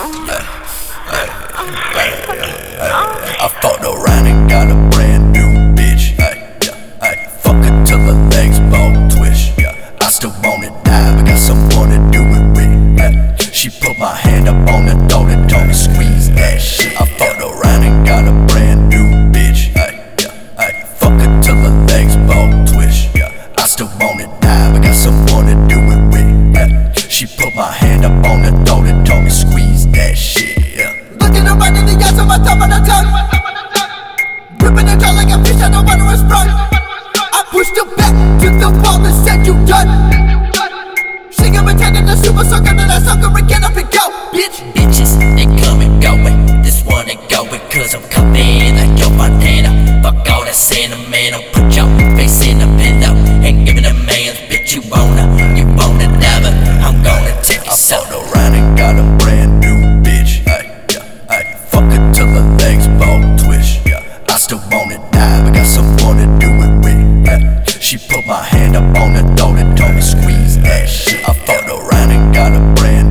I fucked around and got a brand new bitch. Fuck her till her legs both twitch. I still wanna die, but got someone to do it with. She put my hand up on her throat and told me squeeze that shit. I fucked around and got a brand new bitch. Fuck her till her legs both twitch. I still wanna die, but got someone to do it with. She put my hand up on her throat and told me squeeze that shit. Looking her right in the eyes on my top of the tongue, gripping her jaw like a fish, I don't want to sprung. I pushed her back to the wall and said you done. She got me turning the super sucker, then I suck her and get up and go, bitch. Bitches, they come and go, and this one ain't going cause I'm coming like Joe Montana. Fuck all that sentimental, put your face in a pillow and give it a man's bitch. You wanna never, I'm gonna take you so. I fucked around and got a brand new bitch. Fuck her till her legs both twitch. I still wanna die, but got someone to do it with. She put my hand up on her throat and told me squeeze that shit. I fucked around and got a brand